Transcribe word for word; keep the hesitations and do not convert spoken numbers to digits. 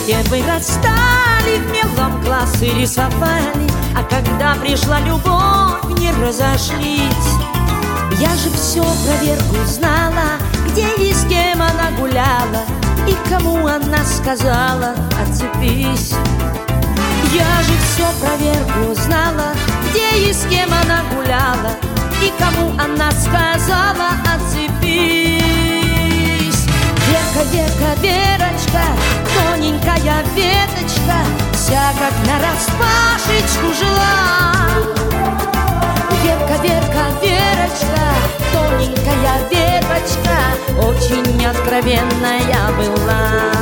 вместе вырастали, в мелком классы рисовали, а когда пришла любовь, не разошлись. Я же все про Верку знала, где и с кем она гуляла, и кому она сказала: отцепись. Я же все про Верку знала, где и с кем она гуляла, и кому она сказала: отцепись. Верка, Верка, Верочка, тоненькая веточка, вся как нараспашечку жила. Верка, Верка, Верочка, тоненькая веточка, очень откровенная была.